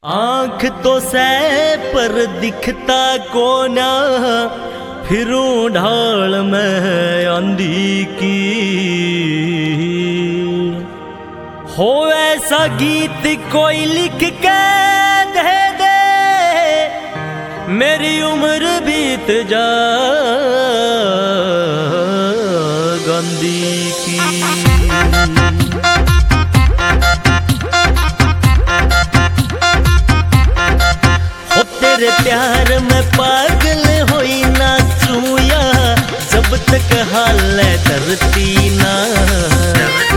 आँख तो सै पर दिखता को ना, फिरूं ढाल में आंधी की। हो ऐसा गीत कोई लिख के दे दे, मेरी उम्र बीत जा गांधी की। तेरे प्यार में पागल होई ना चूया, जब तक हाल धरती ना।